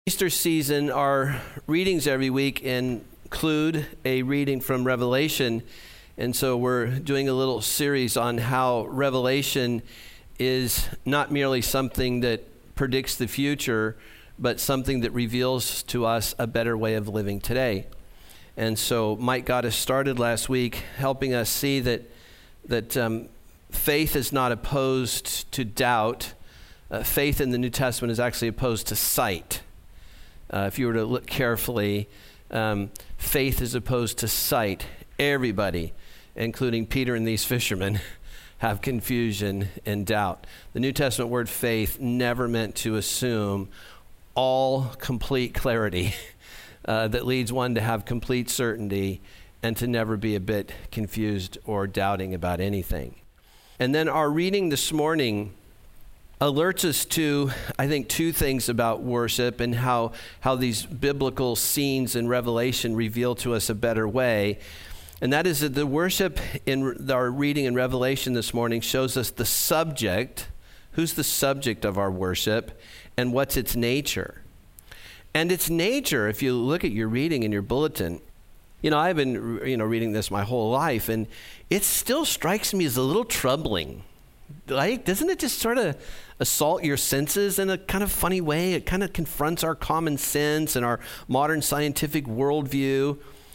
Easter season, our readings every week include a reading from Revelation. And so we're doing a little series on how Revelation is not merely something that predicts the future, but something that reveals to us a better way of living today. And so Mike got us started last week, helping us see that faith is not opposed to doubt. Faith in the New Testament is actually opposed to sight. If you were to look carefully, faith is opposed to sight. Everybody, including Peter and these fishermen, have confusion and doubt. The New Testament word faith never meant to assume all complete clarity that leads one to have complete certainty and to never be a bit confused or doubting about anything. And then our reading this morning alerts us to, I think, two things about worship and how these biblical scenes in Revelation reveal to us a better way. And that is that the worship in our reading in Revelation this morning shows us the subject, who's the subject of our worship, and what's its nature. And its nature, if you look at your reading in your bulletin, I've been reading this my whole life, and it still strikes me as a little troubling. Like, doesn't it just sort of assault your senses in a kind of funny way? It kind of confronts our common sense and our modern scientific worldview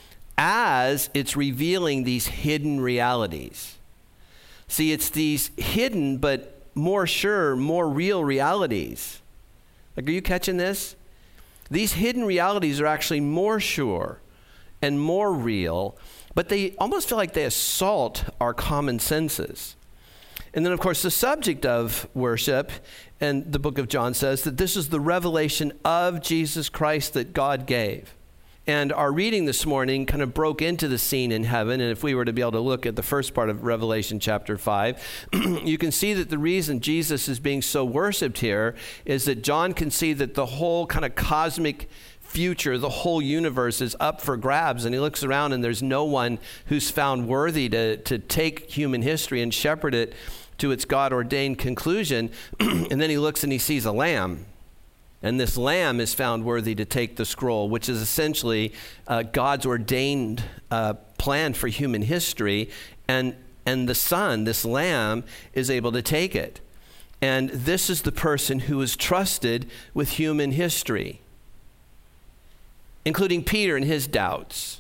as it's revealing these hidden realities. See, it's these hidden but more sure, more real realities. Like, are you catching this? These hidden realities are actually more sure and more real, but they almost feel like they assault our common senses. And then, of course, the subject of worship, and the book of John says that this is the revelation of Jesus Christ that God gave. And our reading this morning kind of broke into the scene in heaven. And if we were to be able to look at the first part of Revelation chapter 5, you can see that the reason Jesus is being so worshiped here is that John can see that the whole kind of cosmic future, the whole universe is up for grabs, and he looks around and there's no one who's found worthy to take human history and shepherd it to its God-ordained conclusion. And then he looks and he sees a lamb, and this lamb is found worthy to take the scroll, which is essentially God's ordained plan for human history, and the son, this lamb, is able to take it. And this is the person who is trusted with human history, including Peter and his doubts.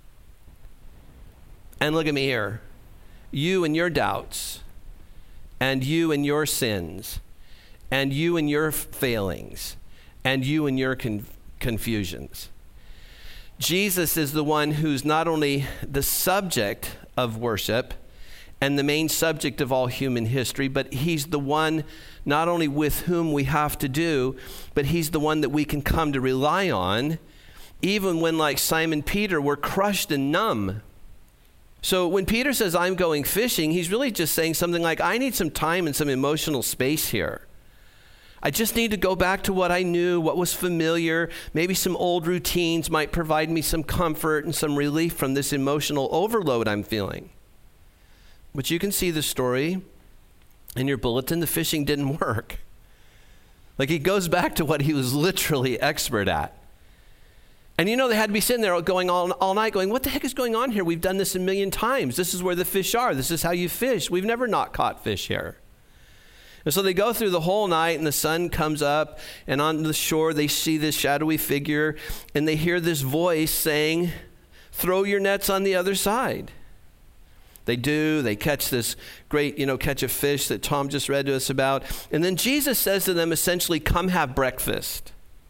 And look at me here. You and your doubts, and you and your sins, and you and your failings, and you and your confusions. Jesus is the one who's not only the subject of worship and the main subject of all human history, but he's the one not only with whom we have to do, but he's the one that we can come to rely on, even when, like Simon Peter, we're crushed and numb. So when Peter says, I'm going fishing, he's really just saying something like, I need some time and some emotional space here. I just need to go back to what I knew, what was familiar. Maybe some old routines might provide me some comfort and some relief from this emotional overload I'm feeling. But you can see the story in your bulletin. The fishing didn't work. Like, he goes back to what he was literally expert at. And they had to be sitting there going all night going, what the heck is going on here? We've done this a million times. This is where the fish are. This is how you fish. We've never not caught fish here. And so they go through the whole night, and the sun comes up, and on the shore they see this shadowy figure, and they hear this voice saying, throw your nets on the other side. They do. They catch this great, catch of fish that Tom just read to us about. And then Jesus says to them, essentially, come have breakfast.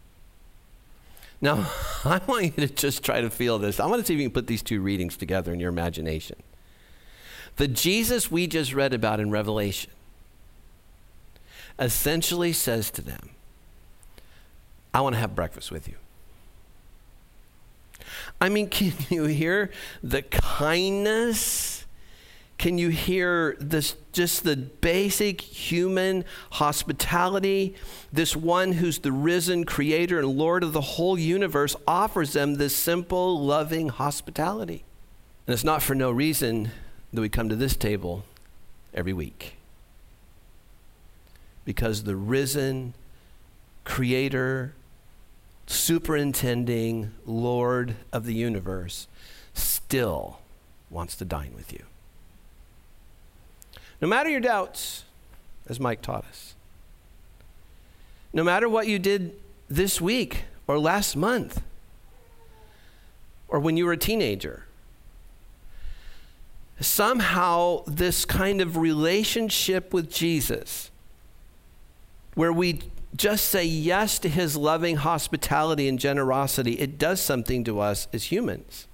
Now, I want you to just try to feel this. I want to see if you can put these two readings together in your imagination. The Jesus we just read about in Revelation essentially says to them, I want to have breakfast with you. I mean, can you hear the kindness? Can you hear this, just the basic human hospitality? This one who's the risen creator and Lord of the whole universe offers them this simple, loving hospitality. And it's not for no reason that we come to this table every week. Because the risen creator, superintending Lord of the universe, still wants to dine with you. No matter your doubts, as Mike taught us. No matter what you did this week or last month or when you were a teenager. Somehow this kind of relationship with Jesus, where we just say yes to his loving hospitality and generosity, it does something to us as humans.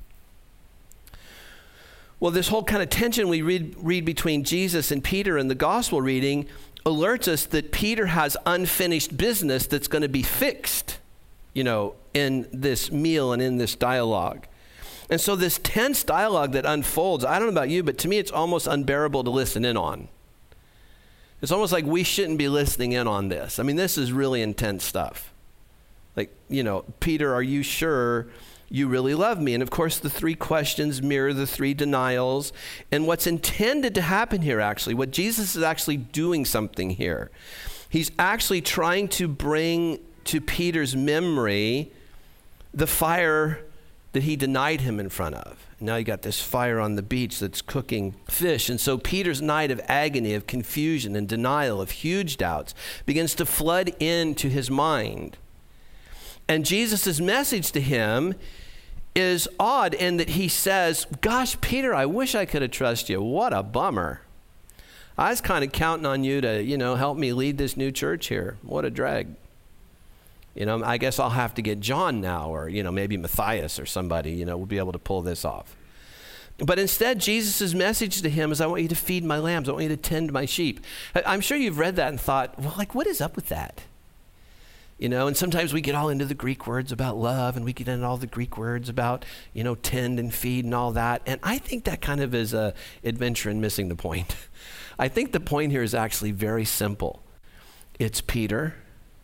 Well, this whole kind of tension we read between Jesus and Peter in the gospel reading alerts us that Peter has unfinished business that's going to be fixed, in this meal and in this dialogue. And so this tense dialogue that unfolds, I don't know about you, but to me it's almost unbearable to listen in on. It's almost like we shouldn't be listening in on this. I mean, this is really intense stuff. Like, Peter, are you sure you really love me? And of course, the three questions mirror the three denials. And what's intended to happen here, actually, what Jesus is actually doing something here. He's actually trying to bring to Peter's memory the fire that he denied him in front of. Now you got this fire on the beach that's cooking fish. And so Peter's night of agony, of confusion and denial, of huge doubts, begins to flood into his mind. And Jesus' message to him is odd in that he says, gosh, Peter, I wish I could have trusted you. What a bummer. I was kind of counting on you to, help me lead this new church here. What a drag. I guess I'll have to get John now, or, maybe Matthias or somebody, will be able to pull this off. But instead, Jesus' message to him is, I want you to feed my lambs. I want you to tend my sheep. I'm sure you've read that and thought, well, what is up with that? And sometimes we get all into the Greek words about love, and we get into all the Greek words about, tend and feed and all that. And I think that kind of is a adventure in missing the point. I think the point here is actually very simple. It's Peter,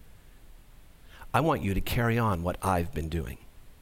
I want you to carry on what I've been doing.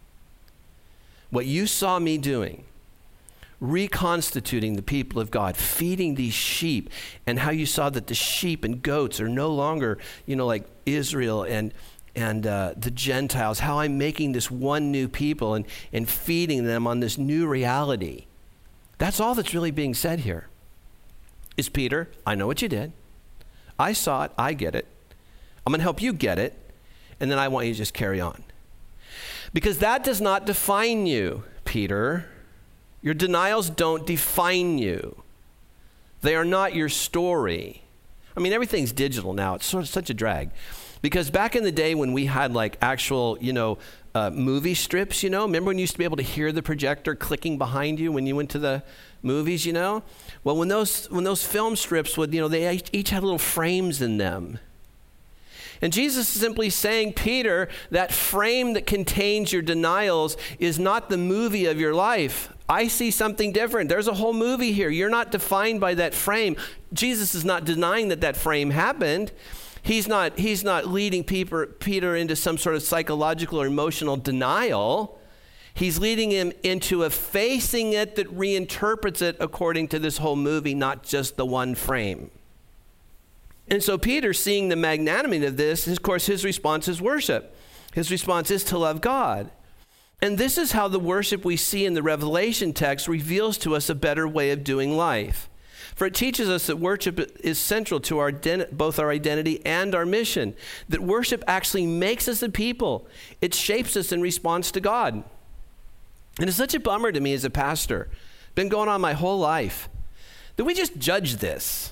What you saw me doing, reconstituting the people of God, feeding these sheep, and how you saw that the sheep and goats are no longer, like Israel and the Gentiles, how I'm making this one new people and feeding them on this new reality. That's all that's really being said here. Is Peter, I know what you did. I saw it. I get it. I'm going to help you get it. And then I want you to just carry on. Because that does not define you, Peter. Your denials don't define you. They are not your story. I mean, everything's digital now. It's sort of such a drag. Because back in the day when we had like actual, movie strips, remember when you used to be able to hear the projector clicking behind you when you went to the movies, Well, when those film strips would, they each had little frames in them. And Jesus is simply saying, Peter, that frame that contains your denials is not the movie of your life. I see something different. There's a whole movie here. You're not defined by that frame. Jesus is not denying that frame happened. He's not leading Peter into some sort of psychological or emotional denial. He's leading him into a facing it that reinterprets it according to this whole movie, not just the one frame. And so Peter, seeing the magnanimity of this, of course, his response is worship. His response is to love God. And this is how the worship we see in the Revelation text reveals to us a better way of doing life. For it teaches us that worship is central to both our identity and our mission. That worship actually makes us a people. It shapes us in response to God. And it's such a bummer to me as a pastor, been going on my whole life, that we just judge this.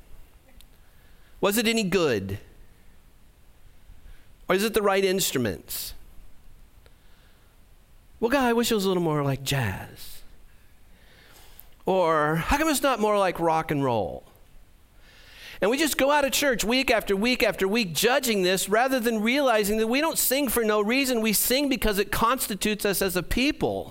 Was it any good? Or is it the right instruments? Well, God, I wish it was a little more like jazz. Or how come it's not more like rock and roll? And we just go out of church week after week after week judging this rather than realizing that we don't sing for no reason. We sing because it constitutes us as a people.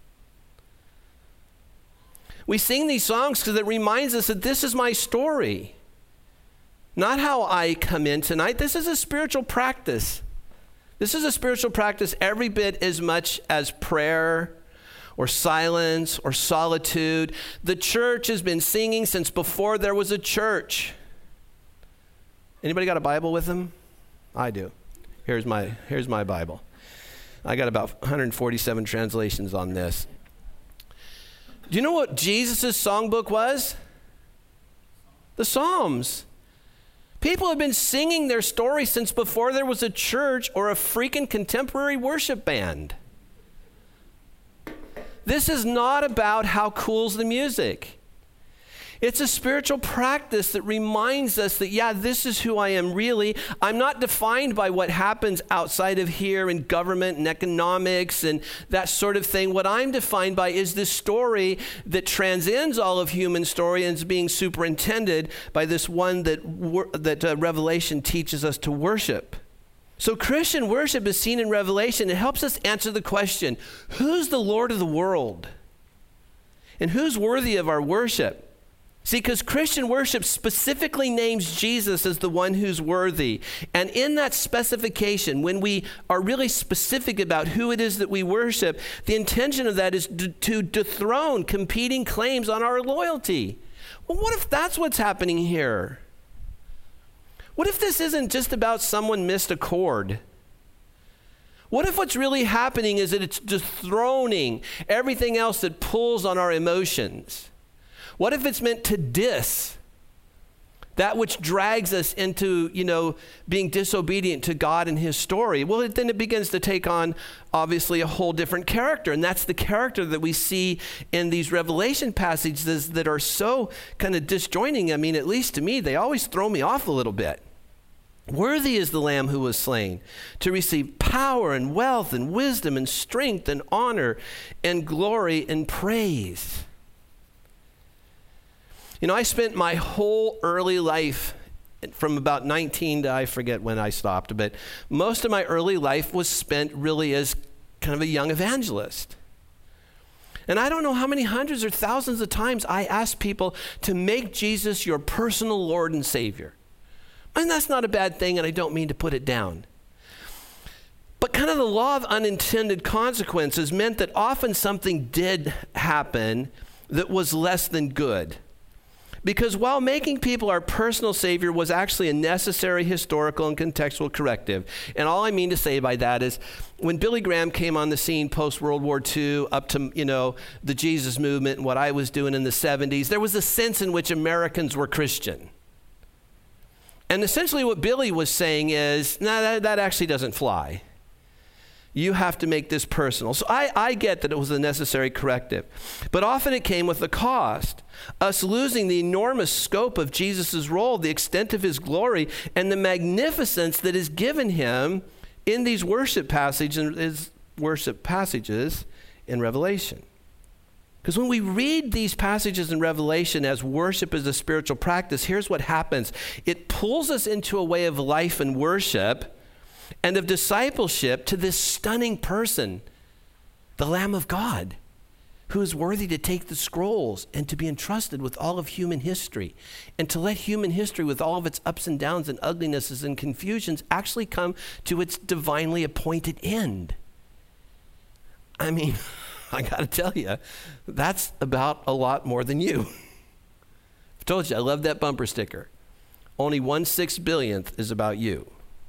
We sing these songs because it reminds us that this is my story. Not how I come in tonight. This is a spiritual practice. This is a spiritual practice every bit as much as prayer or silence or solitude. The church has been singing since before there was a church. Anybody got a Bible with them? I do. Here's my Bible. I got about 147 translations on this. Do you know what Jesus' songbook was? The Psalms. People have been singing their story since before there was a church or a freaking contemporary worship band. This is not about how cool's the music. It's a spiritual practice that reminds us that, yeah, this is who I am really. I'm not defined by what happens outside of here in government and economics and that sort of thing. What I'm defined by is this story that transcends all of human story and is being superintended by this one that Revelation teaches us to worship. So Christian worship is seen in Revelation. It helps us answer the question, who's the Lord of the world? And who's worthy of our worship? See, because Christian worship specifically names Jesus as the one who's worthy. And in that specification, when we are really specific about who it is that we worship, the intention of that is to dethrone competing claims on our loyalty. Well, what if that's what's happening here? What if this isn't just about someone missed a chord? What if what's really happening is that it's dethroning everything else that pulls on our emotions? What if it's meant to diss that which drags us into, being disobedient to God and his story? Well, then it begins to take on, obviously, a whole different character. And that's the character that we see in these Revelation passages that are so kind of disjointing. I mean, at least to me, they always throw me off a little bit. Worthy is the Lamb who was slain to receive power and wealth and wisdom and strength and honor and glory and praise. I spent my whole early life, from about 19 to I forget when I stopped, but most of my early life was spent really as kind of a young evangelist. And I don't know how many hundreds or thousands of times I asked people to make Jesus your personal Lord and Savior. And that's not a bad thing, and I don't mean to put it down. But kind of the law of unintended consequences meant that often something did happen that was less than good. Because while making people our personal Savior was actually a necessary historical and contextual corrective, and all I mean to say by that is when Billy Graham came on the scene post-World War II up to, the Jesus movement and what I was doing in the 70s, there was a sense in which Americans were Christian. And essentially what Billy was saying is, no, that actually doesn't fly. You have to make this personal. So I get that it was a necessary corrective. But often it came with a cost. Us losing the enormous scope of Jesus' role, the extent of his glory, and the magnificence that is given him in these worship passages in Revelation. Because when we read these passages in Revelation as worship as a spiritual practice, here's what happens. It pulls us into a way of life and worship and of discipleship to this stunning person, the Lamb of God, who is worthy to take the scrolls and to be entrusted with all of human history, and to let human history with all of its ups and downs and uglinesses and confusions actually come to its divinely appointed end. I mean, I got to tell you, that's about a lot more than you. I've told you, I love that bumper sticker. Only 1/6 billionth is about you.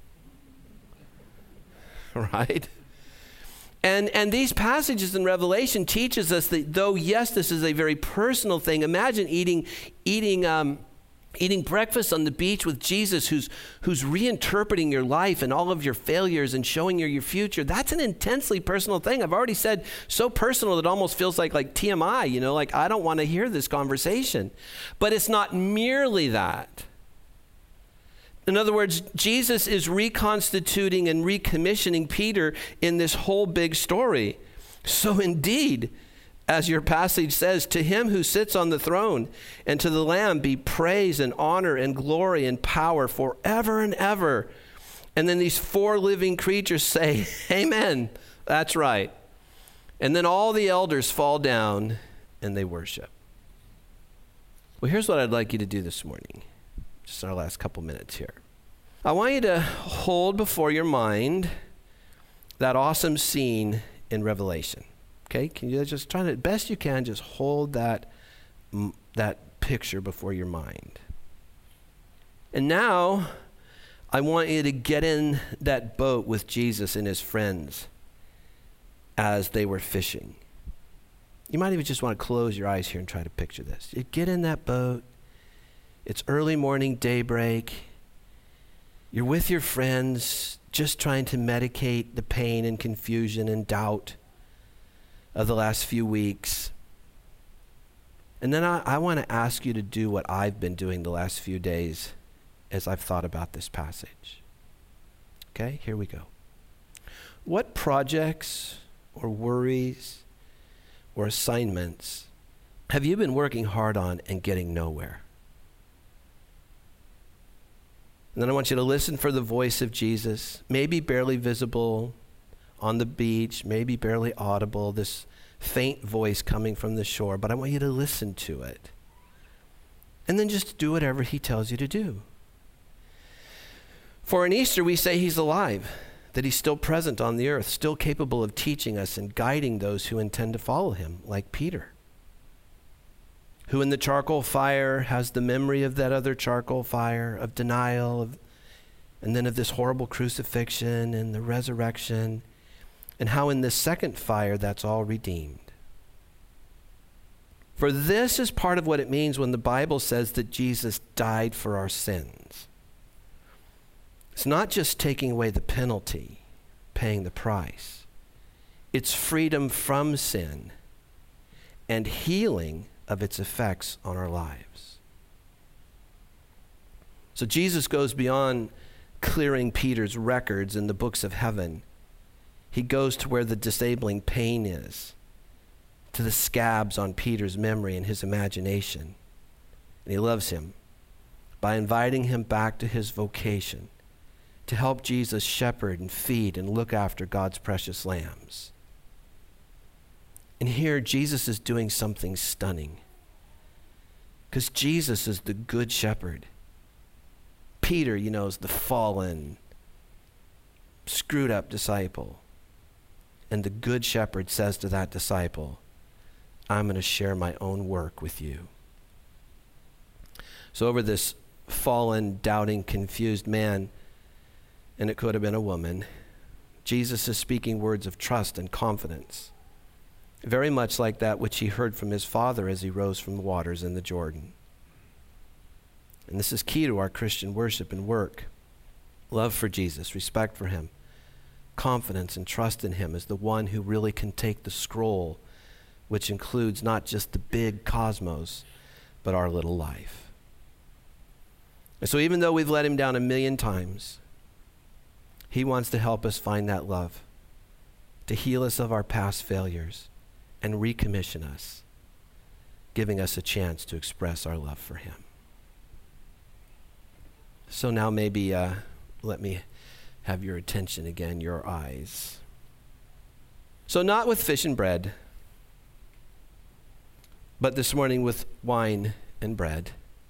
Right? And these passages in Revelation teaches us that though, yes, this is a very personal thing. Imagine eating breakfast on the beach with Jesus who's reinterpreting your life and all of your failures and showing you your future. That's an intensely personal thing. I've already said so personal it almost feels like TMI, like I don't want to hear this conversation. But it's not merely that. In other words, Jesus is reconstituting and recommissioning Peter in this whole big story. So indeed, as your passage says, to him who sits on the throne and to the Lamb be praise and honor and glory and power forever and ever. And then these four living creatures say, amen, that's right. And then all the elders fall down and they worship. Well, here's what I'd like you to do this morning. Just our last couple minutes here. I want you to hold before your mind that awesome scene in Revelation. Okay? Can you just try to, best you can, just hold that picture before your mind. And now, I want you to get in that boat with Jesus and his friends as they were fishing. You might even just want to close your eyes here and try to picture this. You get in that boat. It's early morning, daybreak. You're with your friends, just trying to medicate the pain and confusion and doubt of the last few weeks. And then I want to ask you to do what I've been doing the last few days as I've thought about this passage. Okay, here we go. What projects or worries or assignments have you been working hard on and getting nowhere? And then I want you to listen for the voice of Jesus, maybe barely visible on the beach, maybe barely audible, this faint voice coming from the shore, but I want you to listen to it. And then just do whatever he tells you to do. For in Easter, we say he's alive, that he's still present on the earth, still capable of teaching us and guiding those who intend to follow him, like Peter, who in the charcoal fire has the memory of that other charcoal fire, of denial, and then of this horrible crucifixion and the resurrection, and how in this second fire that's all redeemed. For this is part of what it means when the Bible says that Jesus died for our sins. It's not just taking away the penalty, paying the price. It's freedom from sin and healing of its effects on our lives. So Jesus goes beyond clearing Peter's records in the books of heaven. He goes to where the disabling pain is, to the scabs on Peter's memory and his imagination. And he loves him by inviting him back to his vocation, to help Jesus shepherd and feed and look after God's precious lambs. And here, Jesus is doing something stunning, because Jesus is the good shepherd. Peter, is the fallen, screwed up disciple. And the good shepherd says to that disciple, I'm going to share my own work with you. So over this fallen, doubting, confused man, and it could have been a woman, Jesus is speaking words of trust and confidence, very much like that which he heard from his Father as he rose from the waters in the Jordan. And this is key to our Christian worship and work. Love for Jesus, respect for him, confidence and trust in him as the one who really can take the scroll, which includes not just the big cosmos, but our little life. And so even though we've let him down 1,000,000 times, he wants to help us find that love, to heal us of our past failures and recommission us, giving us a chance to express our love for him. So now maybe let me have your attention again, your eyes. So not with fish and bread, but this morning with wine and bread.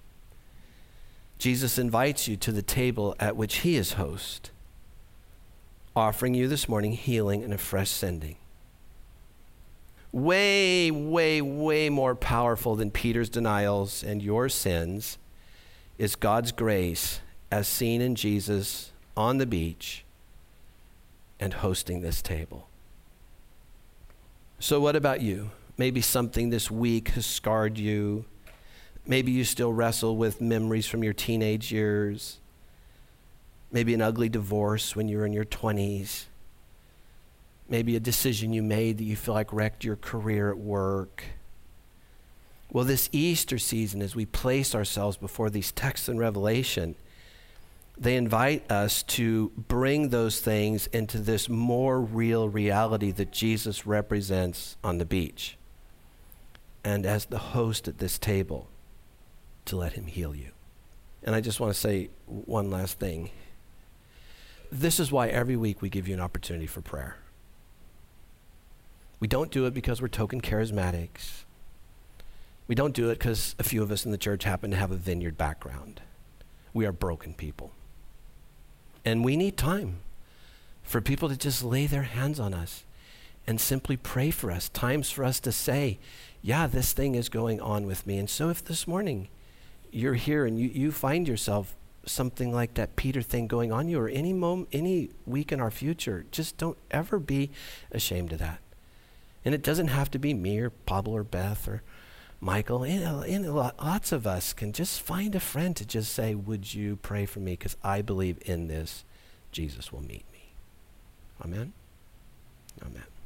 Jesus invites you to the table at which he is host, offering you this morning healing and a fresh sending. Way, way, way more powerful than Peter's denials and your sins is God's grace as seen in Jesus on the beach and hosting this table. So what about you? Maybe something this week has scarred you. Maybe you still wrestle with memories from your teenage years. Maybe an ugly divorce when you were in your 20s. Maybe a decision you made that you feel like wrecked your career at work. Well, this Easter season, as we place ourselves before these texts in Revelation, they invite us to bring those things into this more real reality that Jesus represents on the beach, and as the host at this table, to let him heal you. And I just want to say one last thing. This is why every week we give you an opportunity for prayer. We don't do it because we're token charismatics. We don't do it because a few of us in the church happen to have a vineyard background. We are broken people. And we need time for people to just lay their hands on us and simply pray for us. Times for us to say, yeah, this thing is going on with me. And so if this morning you're here and you find yourself something like that Peter thing going on you, or any week in our future, just don't ever be ashamed of that. And it doesn't have to be me or Pablo or Beth or Michael. Lots of us can just find a friend to just say, would you pray for me? Because I believe in this, Jesus will meet me. Amen? Amen.